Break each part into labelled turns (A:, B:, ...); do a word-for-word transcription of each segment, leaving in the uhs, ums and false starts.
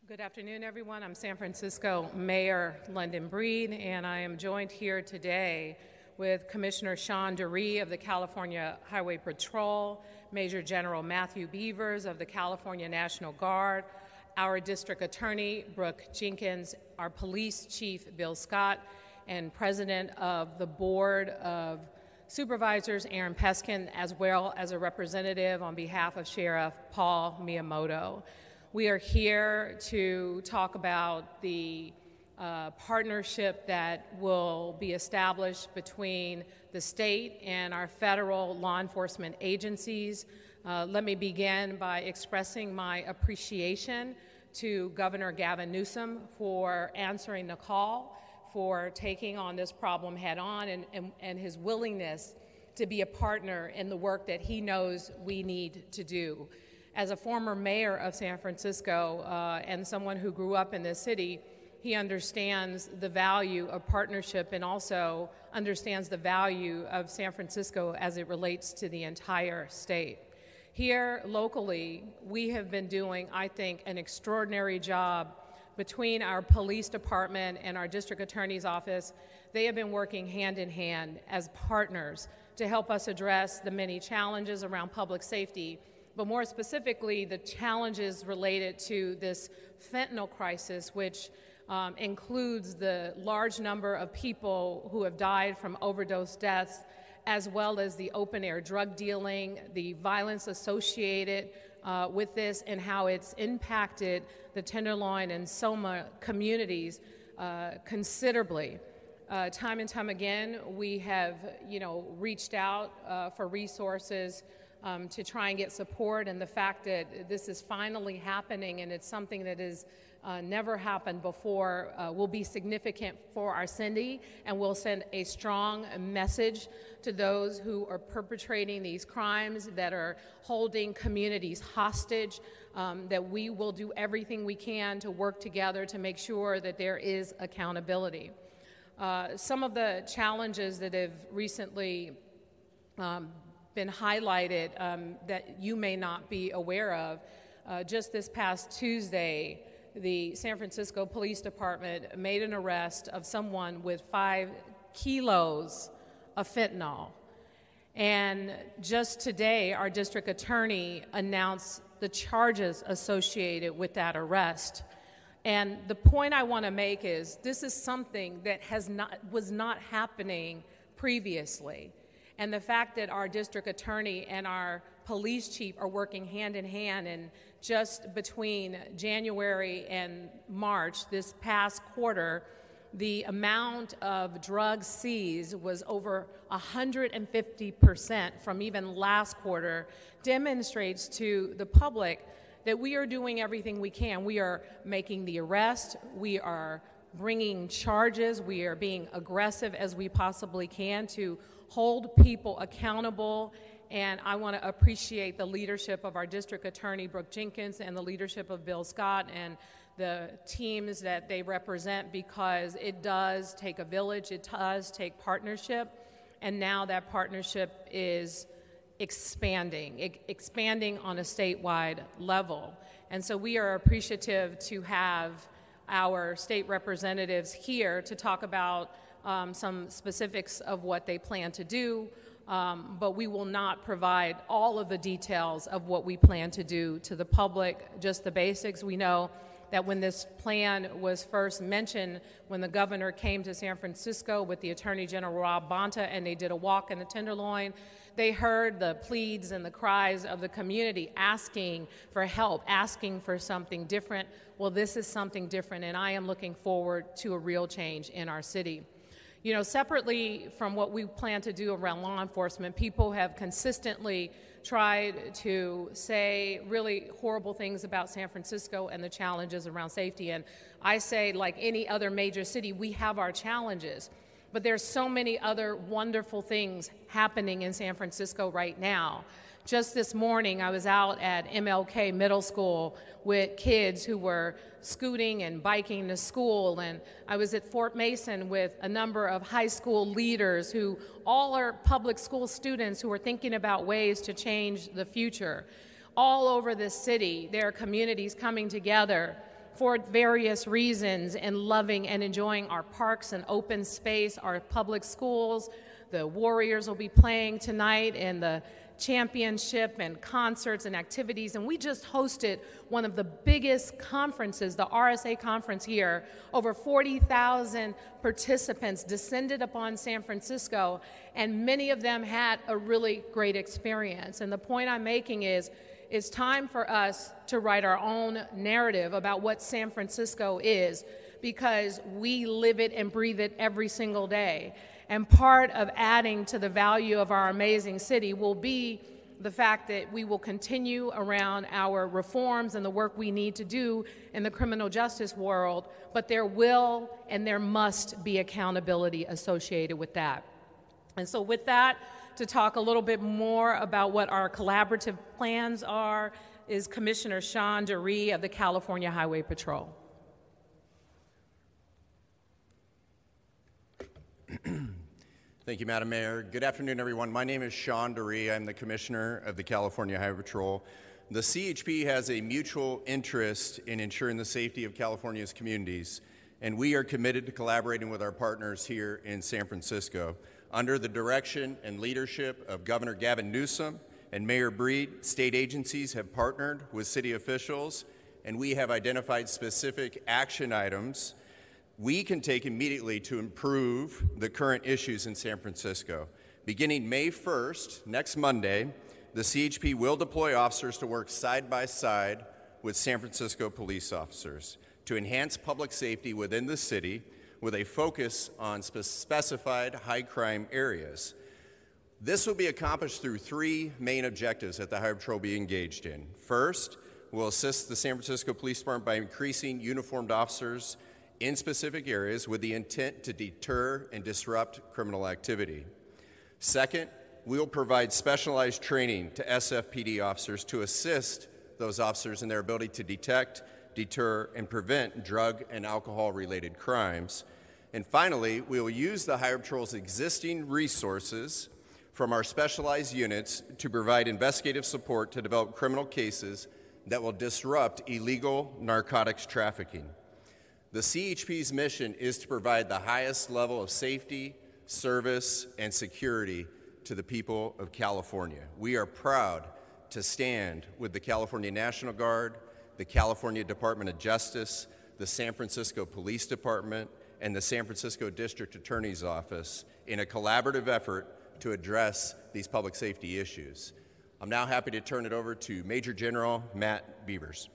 A: Good afternoon, everyone. I'm San Francisco Mayor London Breed, and I am joined here today with Commissioner Sean Dury of the California Highway Patrol, Major General Matthew Beavers of the California National Guard, our District Attorney, Brooke Jenkins, our Police Chief, Bill Scott, and President of the Board of Supervisors, Aaron Peskin, as well as a representative on behalf of Sheriff Paul Miyamoto. We are here to talk about the uh, partnership that will be established between the state and our federal law enforcement agencies. Uh, let me begin by expressing my appreciation to Governor Gavin Newsom for answering the call, for taking on this problem head on, and, and, and his willingness to be a partner in the work that he knows we need to do. As a former mayor of San Francisco uh, and someone who grew up in this city, he understands the value of partnership and also understands the value of San Francisco as it relates to the entire state. Here locally, we have been doing, I think, an extraordinary job between our police department and our district attorney's office. They have been working hand in hand as partners to help us address the many challenges around public safety, but more specifically, the challenges related to this fentanyl crisis, which um, includes the large number of people who have died from overdose deaths, as well as the open-air drug dealing, the violence associated uh, with this, and how it's impacted the Tenderloin and Soma communities uh, considerably. Uh, time and time again, we have, you know, reached out uh, for resources Um, to try and get support, and the fact that this is finally happening and it's something that has uh, never happened before uh, will be significant for our city, and will send a strong message to those who are perpetrating these crimes, that are holding communities hostage, um, that we will do everything we can to work together to make sure that there is accountability. Uh, some of the challenges that have recently um, been highlighted um, that you may not be aware of. Uh, just this past Tuesday, the San Francisco Police Department made an arrest of someone with five kilos of fentanyl. And just today, our district attorney announced the charges associated with that arrest. And the point I want to make is this is something that has not, was not happening previously. And the fact that our district attorney and our police chief are working hand in hand, and just between January and March, this past quarter, the amount of drugs seized was over one hundred fifty percent from even last quarter, demonstrates to the public that we are doing everything we can. We are making the arrest, we are bringing charges, we are being aggressive as we possibly can to hold people accountable, and I want to appreciate the leadership of our district attorney, Brooke Jenkins, and the leadership of Bill Scott and the teams that they represent, because it does take a village, it does take partnership, and now that partnership is expanding, e- expanding on a statewide level. And so we are appreciative to have our state representatives here to talk about Um, some specifics of what they plan to do, um, but we will not provide all of the details of what we plan to do to the public, just the basics. We know that when this plan was first mentioned, when the governor came to San Francisco with the Attorney General Rob Bonta and they did a walk in the Tenderloin, they heard the pleads and the cries of the community asking for help, asking for something different. Well, this is something different, and I am looking forward to a real change in our city. You know, separately from what we plan to do around law enforcement, people have consistently tried to say really horrible things about San Francisco and the challenges around safety. And I say, like any other major city, we have our challenges. But there's so many other wonderful things happening in San Francisco right now. Just this morning, I was out at M L K Middle School with kids who were scooting and biking to school, and I was at Fort Mason with a number of high school leaders who all are public school students who are thinking about ways to change the future. All over this city, there are communities coming together for various reasons in loving and enjoying our parks and open space, our public schools. The Warriors will be playing tonight in the championship and concerts and activities, and we just hosted one of the biggest conferences, the R S A conference here. Over forty thousand participants descended upon San Francisco, and many of them had a really great experience. And the point I'm making is, it's time for us to write our own narrative about what San Francisco is, because we live it and breathe it every single day. And part of adding to the value of our amazing city will be the fact that we will continue around our reforms and the work we need to do in the criminal justice world, but there will and there must be accountability associated with that. And so with that, to talk a little bit more about what our collaborative plans are is Commissioner Sean Dury of the California Highway Patrol.
B: Thank you, Madam Mayor. Good afternoon, everyone. My name is Sean Dury. I'm the Commissioner of the California Highway Patrol. The C H P has a mutual interest in ensuring the safety of California's communities, and we are committed to collaborating with our partners here in San Francisco. Under the direction and leadership of Governor Gavin Newsom and Mayor Breed, state agencies have partnered with city officials, and we have identified specific action items we can take immediately to improve the current issues in San Francisco. Beginning May first, next Monday, the C H P will deploy officers to work side by side with San Francisco police officers to enhance public safety within the city with a focus on spe- specified high crime areas. This will be accomplished through three main objectives that the Highway Patrol will be engaged in. First, we'll assist the San Francisco Police Department by increasing uniformed officers in specific areas with the intent to deter and disrupt criminal activity. Second, we will provide specialized training to S F P D officers to assist those officers in their ability to detect, deter, and prevent drug and alcohol-related crimes. And finally, we will use the Highway Patrol's existing resources from our specialized units to provide investigative support to develop criminal cases that will disrupt illegal narcotics trafficking. The C H P's mission is to provide the highest level of safety, service, and security to the people of California. We are proud to stand with the California National Guard, the California Department of Justice, the San Francisco Police Department, and the San Francisco District Attorney's Office in a collaborative effort to address these public safety issues. I'm now happy to turn it over to Major General Matt Beavers.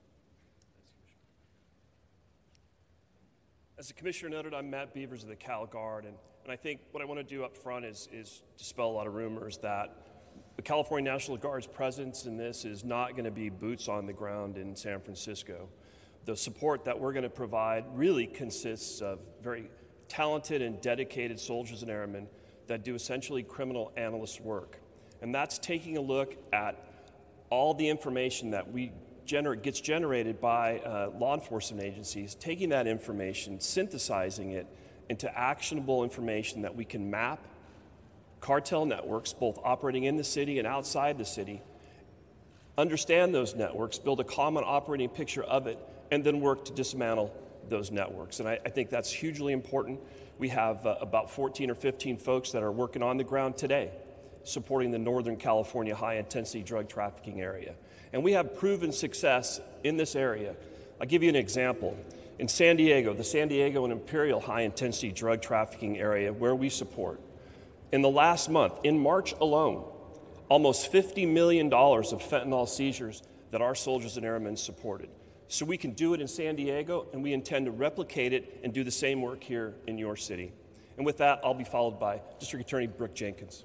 C: As the Commissioner noted, I'm Matt Beavers of the Cal Guard, and, and I think what I want to do up front is, is dispel a lot of rumors that the California National Guard's presence in this is not going to be boots on the ground in San Francisco. The support that we're going to provide really consists of very talented and dedicated soldiers and airmen that do essentially criminal analyst work. And that's taking a look at all the information that we Gener- gets generated by uh, law enforcement agencies, taking that information, synthesizing it into actionable information that we can map cartel networks, both operating in the city and outside the city, understand those networks, build a common operating picture of it, and then work to dismantle those networks. And I, I think that's hugely important. We have uh, about fourteen or fifteen folks that are working on the ground today, supporting the Northern California high-intensity drug trafficking area. And we have proven success in this area. I'll give you an example. In San Diego, the San Diego and Imperial high-intensity drug trafficking area where we support, in the last month, in March alone, almost fifty million dollars of fentanyl seizures that our soldiers and airmen supported. So we can do it in San Diego, and we intend to replicate it and do the same work here in your city. And with that, I'll be followed by District Attorney Brooke Jenkins.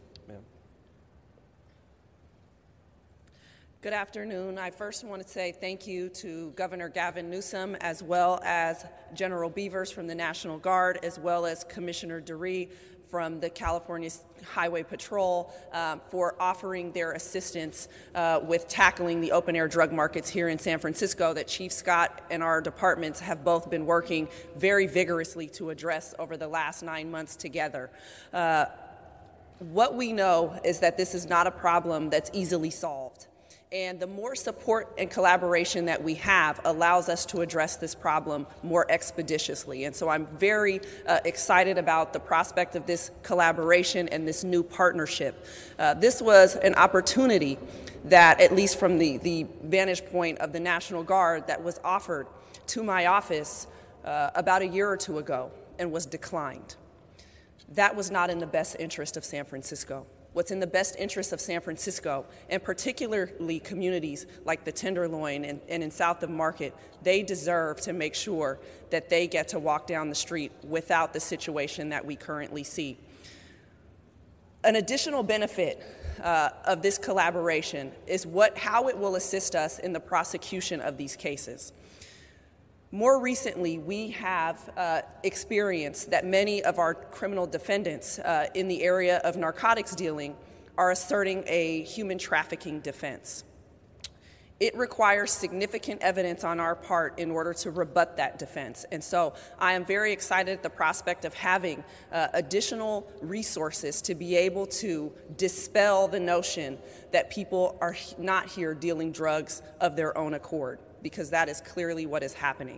D: Good afternoon. I first want to say thank you to Governor Gavin Newsom, as well as General Beavers from the National Guard, as well as Commissioner Dury from the California Highway Patrol um, for offering their assistance uh, with tackling the open-air drug markets here in San Francisco that Chief Scott and our departments have both been working very vigorously to address over the last nine months together. Uh, what we know is that this is not a problem that's easily solved. And the more support and collaboration that we have allows us to address this problem more expeditiously. And so I'm very uh, excited about the prospect of this collaboration and this new partnership. Uh, this was an opportunity that, at least from the, the vantage point of the National Guard, that was offered to my office uh, about a year or two ago and was declined. That was not in the best interest of San Francisco. What's in the best interest of San Francisco, and particularly communities like the Tenderloin and, and in south of Market, they deserve to make sure that they get to walk down the street without the situation that we currently see. An additional benefit uh, of this collaboration is what, how it will assist us in the prosecution of these cases. More recently, we have uh, experienced that many of our criminal defendants uh, in the area of narcotics dealing are asserting a human trafficking defense. It requires significant evidence on our part in order to rebut that defense. And so I am very excited at the prospect of having uh, additional resources to be able to dispel the notion that people are not here dealing drugs of their own accord, because that is clearly what is happening.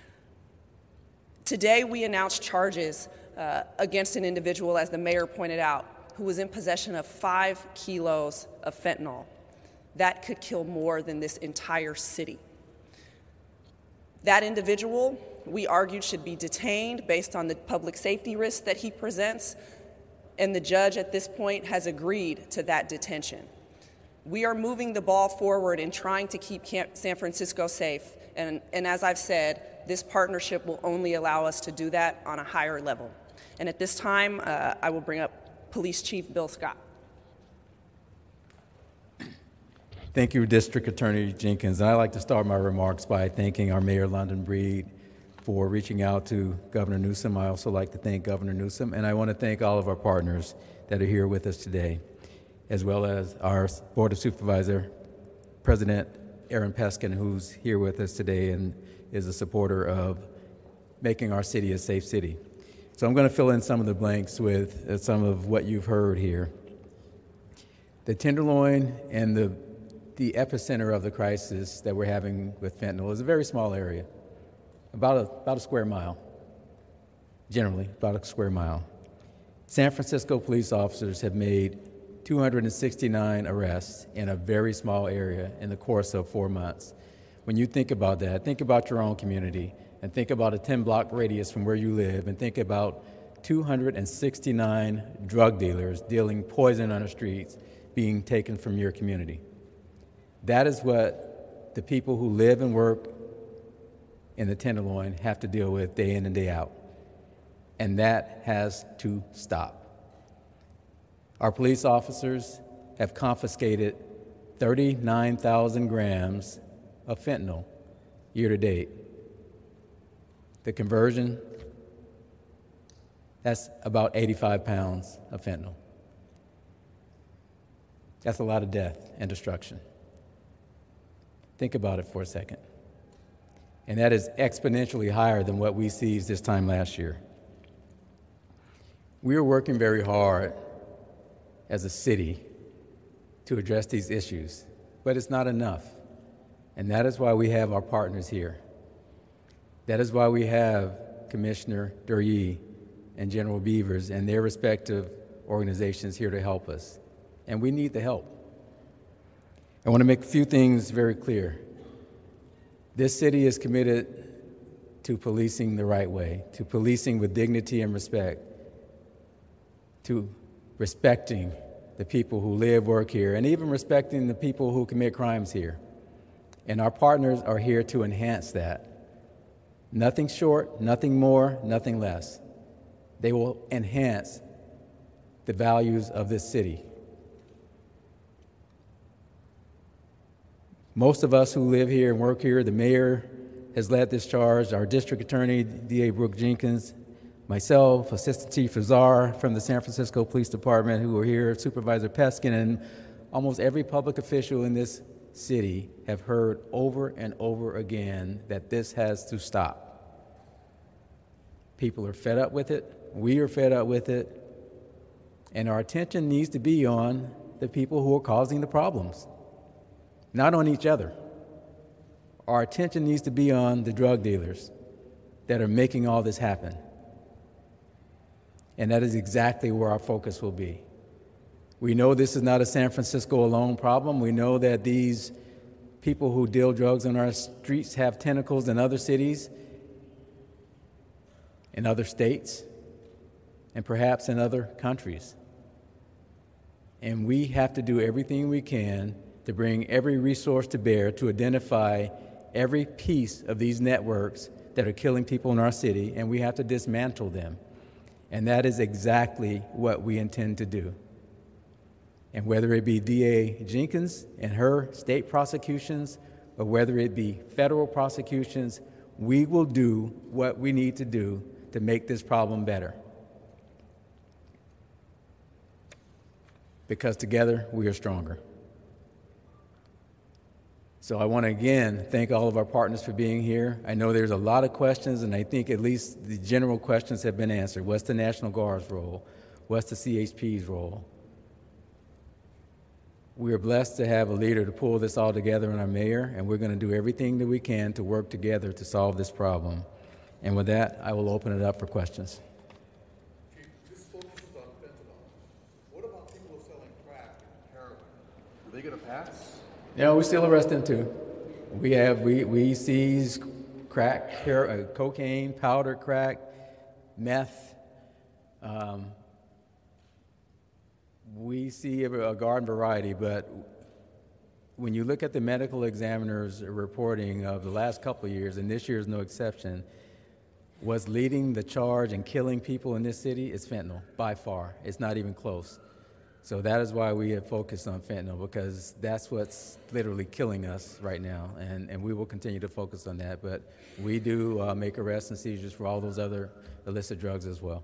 D: Today, we announced charges uh, against an individual, as the mayor pointed out, who was in possession of five kilos of fentanyl. That could kill more than this entire city. That individual, we argued, should be detained based on the public safety risks that he presents, and the judge at this point has agreed to that detention. We are moving the ball forward in trying to keep San Francisco safe, and, and as I've said, this partnership will only allow us to do that on a higher level. And at this time, uh, I will bring up Police Chief Bill Scott.
E: Thank you, District Attorney Jenkins. And I'd like to start my remarks by thanking our Mayor, London Breed, for reaching out to Governor Newsom. I also like to thank Governor Newsom, and I want to thank all of our partners that are here with us today, as well as our Board of Supervisor, President Aaron Peskin, who's here with us today and is a supporter of making our city a safe city. So I'm going to fill in some of the blanks with uh, some of what you've heard here. The Tenderloin and the, the epicenter of the crisis that we're having with fentanyl is a very small area, about a, about a square mile, generally about a square mile. San Francisco police officers have made two hundred sixty-nine arrests in a very small area in the course of four months. When you think about that, think about your own community and think about a ten block radius from where you live and think about two hundred sixty-nine drug dealers dealing poison on the streets being taken from your community. That is what the people who live and work in the Tenderloin have to deal with day in and day out. And that has to stop. Our police officers have confiscated thirty-nine thousand grams of fentanyl year to date. The conversion, that's about eighty-five pounds of fentanyl. That's a lot of death and destruction. Think about it for a second. And that is exponentially higher than what we seized this time last year. We are working very hard as a city to address these issues, but it's not enough. And that is why we have our partners here. That is why we have Commissioner Duryea and General Beavers and their respective organizations here to help us. And we need the help. I want to make a few things very clear. This city is committed to policing the right way, to policing with dignity and respect, to respecting the people who live, work here, and even respecting the people who commit crimes here. And our partners are here to enhance that. Nothing short, nothing more, nothing less. They will enhance the values of this city. Most of us who live here and work here, the mayor has led this charge, our district attorney, D A Brooke Jenkins, myself, Assistant Chief Azar from the San Francisco Police Department who are here, Supervisor Peskin, and almost every public official in this city have heard over and over again that this has to stop. People are fed up with it. We are fed up with it. And our attention needs to be on the people who are causing the problems. not on each other. Our attention needs to be on the drug dealers that are making all this happen. And that is exactly where our focus will be. We know this is not a San Francisco alone problem. We know that these people who deal drugs on our streets have tentacles in other cities, in other states, and perhaps in other countries. And we have to do everything we can to bring every resource to bear to identify every piece of these networks that are killing people in our city, and we have to dismantle them. And that is exactly what we intend to do. And whether it be D A Jenkins and her state prosecutions, or whether it be federal prosecutions, we will do what we need to do to make this problem better. Because together we are stronger. So I want to again thank all of our partners for being here. I know there's a lot of questions, and I think at least the general questions have been answered. What's the National Guard's role? What's the C H P's role? We are blessed to have a leader to pull this all together in our mayor, and we're going to do everything that we can to work together to solve this problem. And with that, I will open it up for questions.
F: Chief, this focuses on fentanyl. What about people who are selling crack and heroin? Are they going to pass?
E: Yeah, we still arrest them too. We have we we seize crack, hero, uh, cocaine, powder crack, meth. Um, we see a, a garden variety, but when you look at the medical examiner's reporting of the last couple of years, and this year is no exception, what's leading the charge and killing people in this city is fentanyl, by far. It's not even close. So that is why we have focused on fentanyl, because that's what's literally killing us right now, and, and we will continue to focus on that. But we do uh, make arrests and seizures for all those other illicit drugs as well.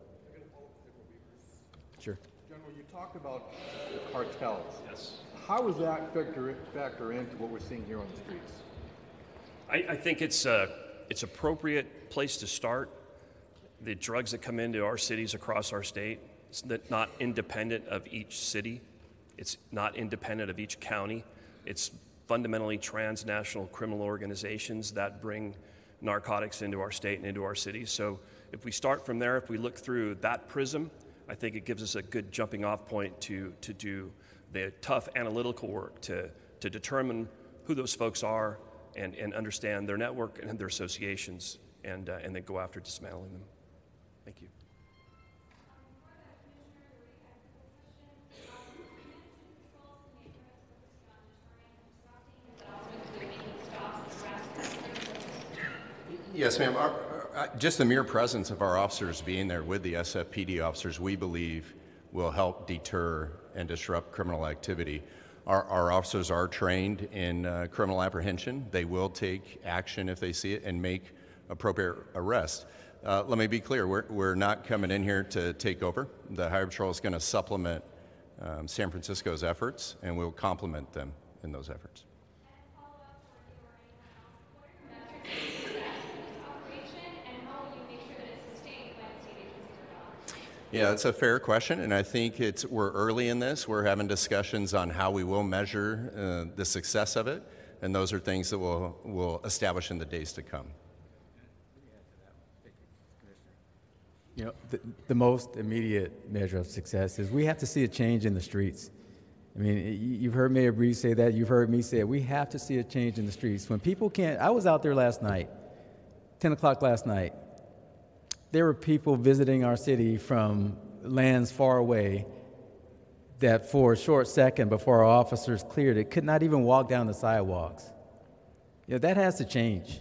E: Sure.
F: General, you talked about cartels. Yes. How does that factor, factor into what we're seeing here on the streets?
C: I, I think it's a, it's an appropriate place to start. The drugs that come into our cities across our state, it's not independent of each city. It's not independent of each county. It's fundamentally transnational criminal organizations that bring narcotics into our state and into our cities. So if we start from there, if we look through that prism, I think it gives us a good jumping off point to, to do the tough analytical work to, to determine who those folks are and, and understand their network and their associations, and, uh, and then go after dismantling them. Thank you.
B: Yes, ma'am. Our, uh, just the mere presence of our officers being there with the S F P D officers, we believe, will help deter and disrupt criminal activity. Our, our officers are trained in uh, criminal apprehension. They will take action if they see it and make appropriate arrests. Uh, let me be clear, we're, we're not coming in here to take over. The Highway Patrol is going to supplement um, San Francisco's efforts, and we'll complement them in those efforts. Yeah, that's a fair question, and I think it's we're early in this. We're having discussions on how we will measure uh, the success of it, and those are things that we'll, we'll establish in the days to come.
E: You know, the, the most immediate measure of success is we have to see a change in the streets. I mean, you've heard Mayor Breeze say that. You've heard me say it. We have to see a change in the streets. When people can't, I was out there last night, ten o'clock last night. There were people visiting our city from lands far away that for a short second before our officers cleared it could not even walk down the sidewalks. You know, that has to change.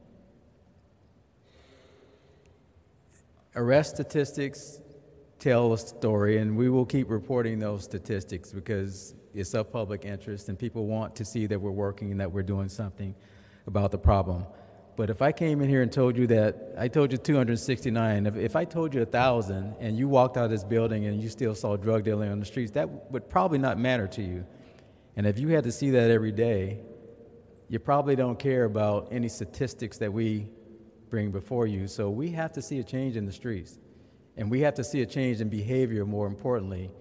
E: Arrest statistics tell a story, and we will keep reporting those statistics because it's of public interest and people want to see that we're working and that we're doing something about the problem. But if I came in here and told you that, I told you two hundred sixty-nine, if, if I told you one thousand and you walked out of this building and you still saw drug dealing on the streets, that would probably not matter to you. And if you had to see that every day, you probably don't care about any statistics that we bring before you. So we have to see a change in the streets. And we have to see a change in behavior, more importantly.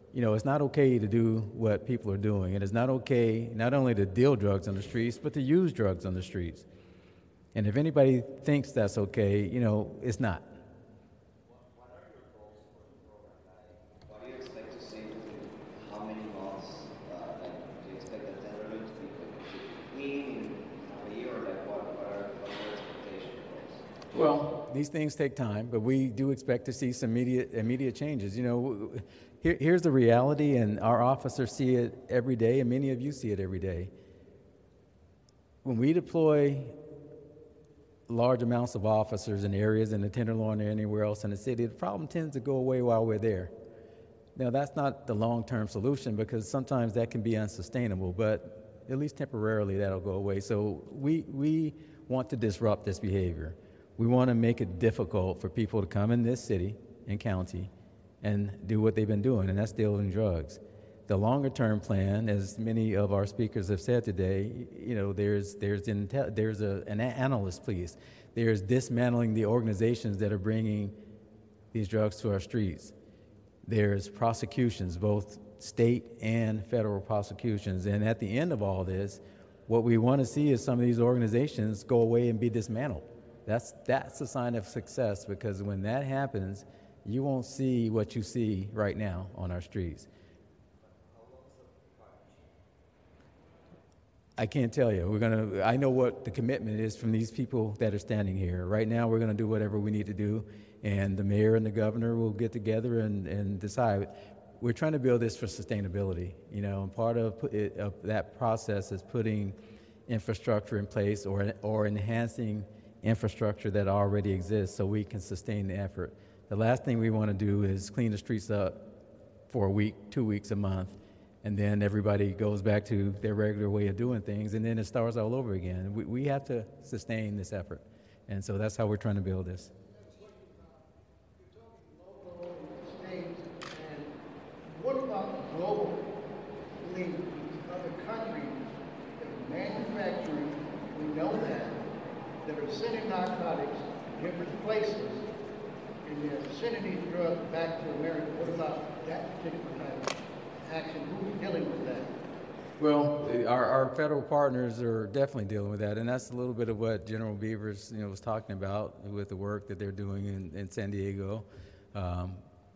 E: you know, it's not okay to do what people are doing. And it's not okay not only to deal drugs on the streets, but to use drugs on the streets. And if anybody thinks that's okay, you know, it's not.
G: What are your goals for the program? Like, what do you expect to see within how many months? Uh, like, do you expect the tenderloin to be clean in a year, or like what, what are what are your expectations?
E: Well, these things take time, but we do expect to see some immediate immediate changes. You know, here, here's the reality, and our officers see it every day, and many of you see it every day. When we deploy large amounts of officers in areas in the Tenderloin or anywhere else in the city, the problem tends to go away while we're there. Now, that's not the long-term solution, because sometimes that can be unsustainable, but at least temporarily that'll go away. So we, we want to disrupt this behavior. We want to make it difficult for people to come in this city and county and do what they've been doing, and that's dealing drugs. The longer-term plan, as many of our speakers have said today, you know, there's there's intel, there's a, an analyst, please. There's dismantling the organizations that are bringing these drugs to our streets. There's prosecutions, both state and federal prosecutions, and at the end of all this, what we want to see is some of these organizations go away and be dismantled. That's that's a sign of success, because when that happens, you won't see what you see right now on our streets. I can't tell you. We're gonna. I know what the commitment is from these people that are standing here. Right now, we're going to do whatever we need to do, and the mayor and the governor will get together and, and decide. We're trying to build this for sustainability, you know, and part of, it, of that process is putting infrastructure in place or or enhancing infrastructure that already exists so we can sustain the effort. The last thing we want to do is clean the streets up for a week, two weeks, a month, and then everybody goes back to their regular way of doing things, and then it starts all over again. We, we have to sustain this effort, and so that's how we're trying to build this.
H: Local, state, and what about global? I mean, other countries that are manufacturing, we know that, that are sending narcotics to different places, and they're sending these drugs back to America. What about that particular type of action? Who's dealing with that?
E: Well, our, our federal partners are definitely dealing with that, and that's a little bit of what General Beavers, you know, was talking about with the work that they're doing in, in San Diego. Um,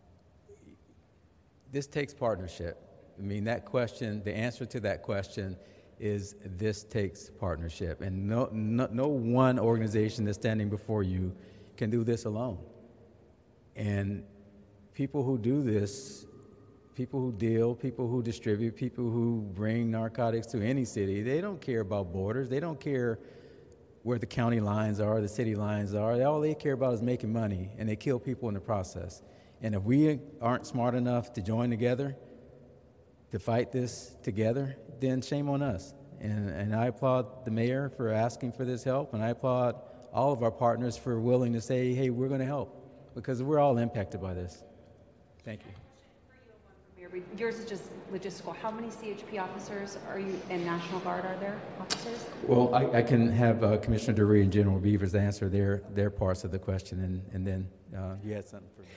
E: this takes partnership. I mean, that question, the answer to that question is this takes partnership, and no, no, no one organization that's standing before you can do this alone. And people who do this, people who deal, people who distribute, people who bring narcotics to any city, they don't care about borders. They don't care where the county lines are, the city lines are. All they care about is making money, and they kill people in the process. And if we aren't smart enough to join together to fight this together, then shame on us. And, and I applaud the mayor for asking for this help, and I applaud all of our partners for willing to say, hey, we're going to help, because we're all impacted by this. Thank you.
I: Yours is just logistical. How many C H P officers are you, and National Guard are there officers?
E: Well, I, I can have uh, Commissioner DeRee and General Beavers answer their, their parts of the question, and, and then uh, you had something for me.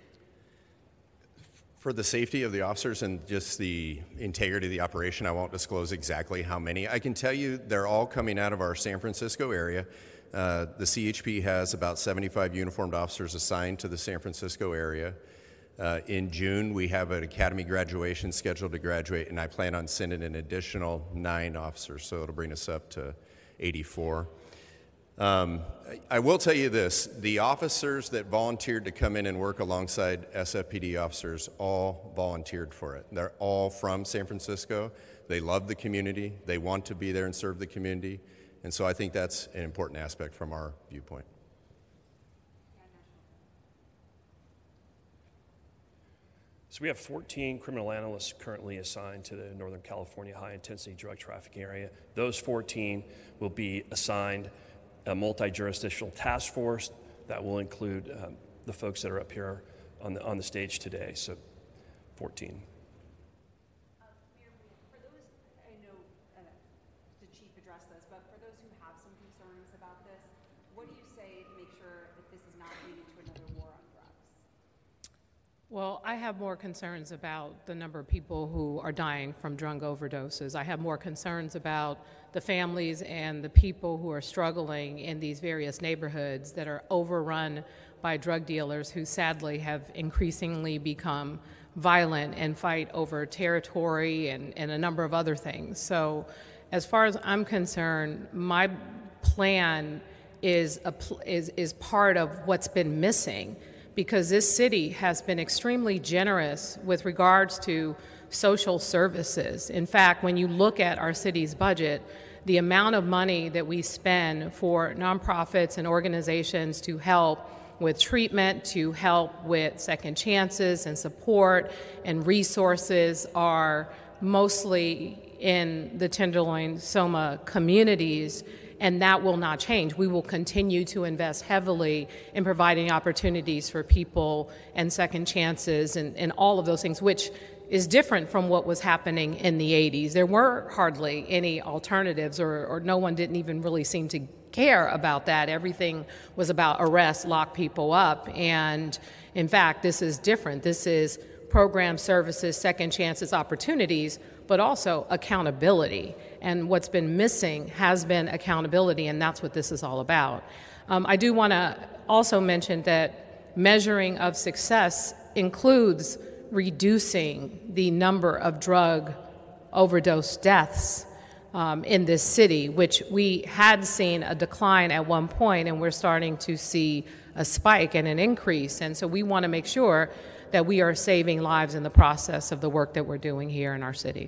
B: For the safety of the officers and just the integrity of the operation, I won't disclose exactly how many. I can tell you they're all coming out of our San Francisco area. Uh, the C H P has about seventy-five uniformed officers assigned to the San Francisco area. Uh, in June, we have an academy graduation scheduled to graduate, and I plan on sending an additional nine officers, so it'll bring us up to eighty-four. Um, I will tell you this, the officers that volunteered to come in and work alongside S F P D officers all volunteered for it. They're all from San Francisco. They love the community. They want to be there and serve the community. And so I think that's an important aspect from our viewpoint.
C: So we have fourteen criminal analysts currently assigned to the Northern California high-intensity drug trafficking area. Those fourteen will be assigned a multi-jurisdictional task force that will include um, the folks that are up here on the on the stage today. So, fourteen.
I: Uh, Mayor, for those, I know uh, the chief addressed this, but for those who have some concerns about this, what do you say to make sure that this is not leading to another war on drugs?
A: Well, I have more concerns about the number of people who are dying from drug overdoses. I have more concerns about the families and the people who are struggling in these various neighborhoods that are overrun by drug dealers who sadly have increasingly become violent and fight over territory and, and a number of other things. So as far as I'm concerned, my plan is, a, is, is part of what's been missing, because this city has been extremely generous with regards to social services. In fact, when you look at our city's budget, the amount of money that we spend for nonprofits and organizations to help with treatment, to help with second chances and support and resources are mostly in the Tenderloin Soma communities, and that will not change. We will continue to invest heavily in providing opportunities for people and second chances and, and all of those things, which is different from what was happening in the eighties. There were hardly any alternatives, or, or no one didn't even really seem to care about that. Everything was about arrest, lock people up, and in fact, this is different. This is program services, second chances, opportunities, but also accountability. And what's been missing has been accountability, and that's what this is all about. Um, I do want to also mention that measuring of success includes reducing the number of drug overdose deaths um, in this city, which we had seen a decline at one point, and we're starting to see a spike and an increase. And so we want to make sure that we are saving lives in the process of the work that we're doing here in our city.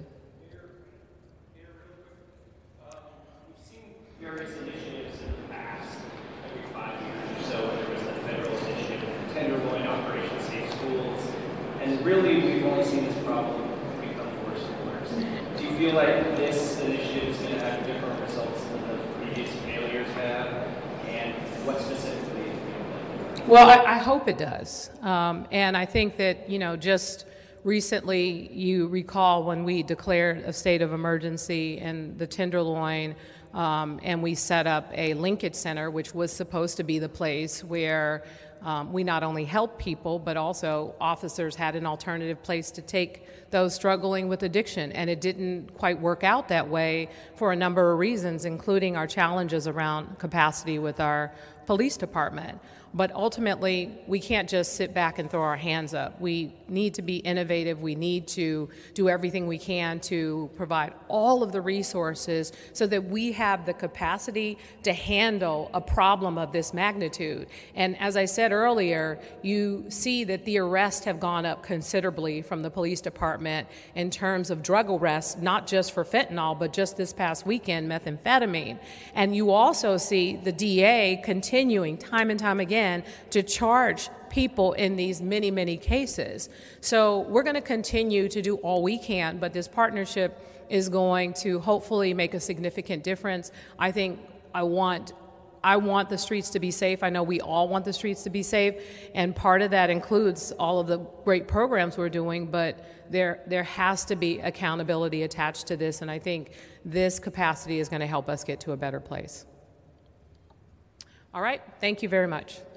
J: Various initiatives in the past, every five years or so, there was the federal initiative, Tenderloin, Operation Safe Schools, and really we've only seen this problem become worse and worse. Do you feel like this initiative is going to have different results than the previous failures have, and what specifically do you feel like?
A: Well, I, I hope it does, um, and I think that, you know, just recently you recall when we declared a state of emergency in the Tenderloin. Um, and we set up a linkage center, which was supposed to be the place where um, we not only help people, but also officers had an alternative place to take those struggling with addiction. And it didn't quite work out that way for a number of reasons, including our challenges around capacity with our police department. But ultimately, we can't just sit back and throw our hands up. We need to be innovative. We need to do everything we can to provide all of the resources so that we have the capacity to handle a problem of this magnitude. And as I said earlier, you see that the arrests have gone up considerably from the police department in terms of drug arrests, not just for fentanyl, but just this past weekend, methamphetamine. And you also see the D A continuing time and time again to charge people in these many, many cases. So we're going to continue to do all we can, but this partnership is going to hopefully make a significant difference. I think I want I want the streets to be safe. I know we all want the streets to be safe, and part of that includes all of the great programs we're doing, but there there has to be accountability attached to this, and I think this capacity is going to help us get to a better place. All right, thank you very much.